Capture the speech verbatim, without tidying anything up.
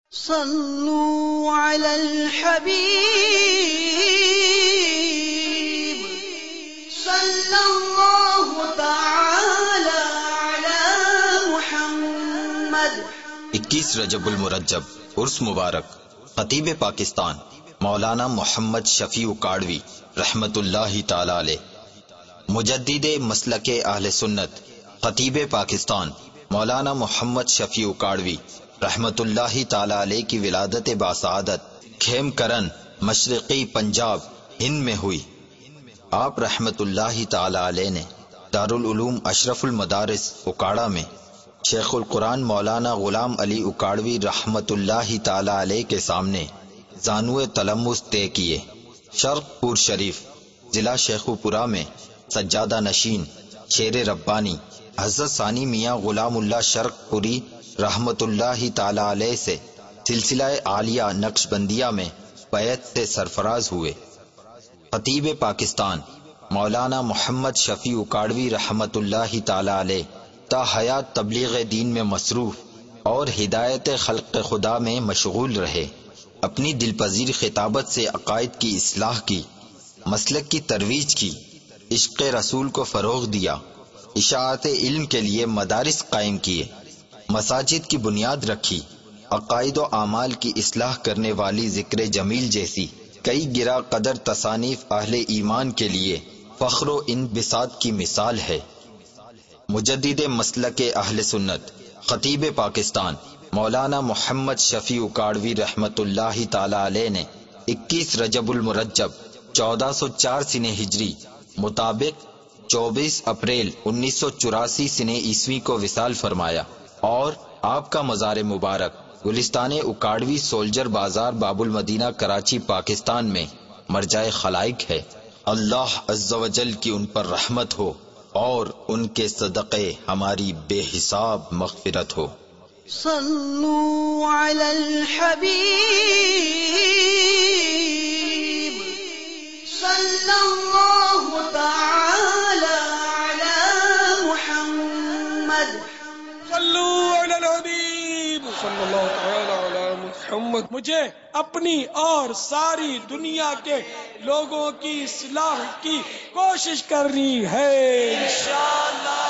صلوا علی الحبیب صلی اللہ تعالی علی محمد۔ اکیس رجب المرجب عرس مبارک۔ خطیب پاکستان مولانا محمد شفیع اکاڑوی رحمت اللہ تعالی علیہ، مجدد مسلک اہل سنت خطیب پاکستان مولانا محمد شفیع اکاڑوی رحمت اللہ تعالی علیہ کی ولادت باسعادت کھیم کرن مشرقی پنجاب ہند میں ہوئی۔ آپ رحمت اللہ تعالی علیہ نے دارالعلوم اشرف المدارس اکاڑا میں شیخ القرآن مولانا غلام علی اکاڑوی رحمت اللہ تعالی علیہ کے سامنے زانو تلمس طے کیے۔ شرق پور شریف ضلع شیخوپورہ میں سجادہ نشین شیر ربانی حضرت ثانی میاں غلام اللہ شرق پوری رحمت اللہ تعالی علیہ سے سلسلہ عالیہ نقش بندیہ میں بیعت سے سرفراز ہوئے۔ خطیب پاکستان مولانا محمد شفیع اکاڑوی رحمت اللہ تعالی علیہ تا حیات تبلیغ دین میں مصروف اور ہدایت خلق خدا میں مشغول رہے۔ اپنی دل پذیر خطابت سے عقائد کی اصلاح کی، مسلک کی ترویج کی، عشق رسول کو فروغ دیا، اشاعت علم کے لیے مدارس قائم کیے، مساجد کی بنیاد رکھی، عقائد و اعمال کی اصلاح کرنے والی ذکر جمیل جیسی کئی گرا قدر تصانیف اہل ایمان کے لیے فخر و انبساط کی مثال ہے۔ مجدد مسلک اہل سنت خطیب پاکستان مولانا محمد شفیع اکاڑوی رحمت اللہ تعالی علیہ نے اکیس رجب المرجب چودہ سو چار سن ہجری مطابق چوبیس اپریل انیس سو چوراسی سن عیسوی کو وصال فرمایا، اور آپ کا مزار مبارک گلستان اکاڑوی سولجر بازار باب المدینہ کراچی پاکستان میں مرجع خلائق ہے۔ اللہ عز و جل کی ان پر رحمت ہو اور ان کے صدقے ہماری بے حساب مغفرت ہو۔ صلوا علی الحبیب صلی اللہ تعالی علی محمد۔ صلوا علی الحبیب صلی اللہ تعالی علی محمد۔ مجھے اپنی اور ساری دنیا کے لوگوں کی اصلاح کی کوشش کرنی ہے انشاءاللہ۔